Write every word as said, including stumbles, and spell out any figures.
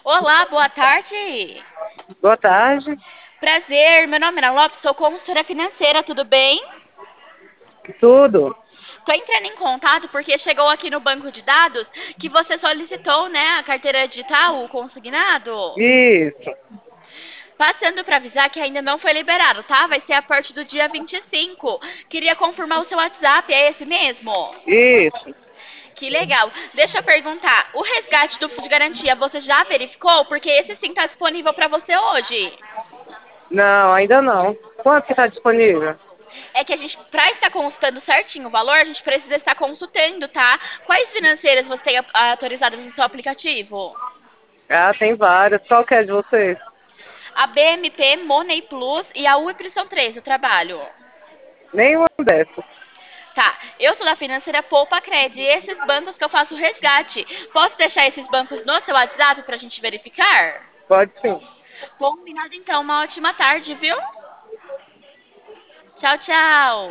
Olá, boa tarde. Boa tarde. Prazer, meu nome é Ana Lopes, sou consultora financeira, tudo bem? Tudo? Tô entrando em contato porque chegou aqui no banco de dados que você solicitou, né, a carteira digital, o consignado. Isso, Passando para avisar que ainda não foi liberado, tá? Vai ser a partir do dia vinte e cinco. Queria confirmar o seu WhatsApp, é esse mesmo? isso. Que legal. Deixa eu perguntar, o resgate do fundo de garantia você já verificou? Porque esse sim está disponível para você hoje. Não, ainda não. Quanto que está disponível? É que a gente, para estar consultando certinho o valor, a gente precisa estar consultando, tá? Quais financeiras você tem a- autorizadas no seu aplicativo? Ah, tem várias. Qual que é de vocês? A B M P, Money Plus e a U Y três, o trabalho. Nenhuma dessas. Tá, eu sou da financeira Poupa Cred e esses bancos que eu faço resgate. Posso deixar esses bancos no seu WhatsApp pra gente verificar? Pode sim. Combinado então, uma ótima tarde, viu? Tchau, tchau.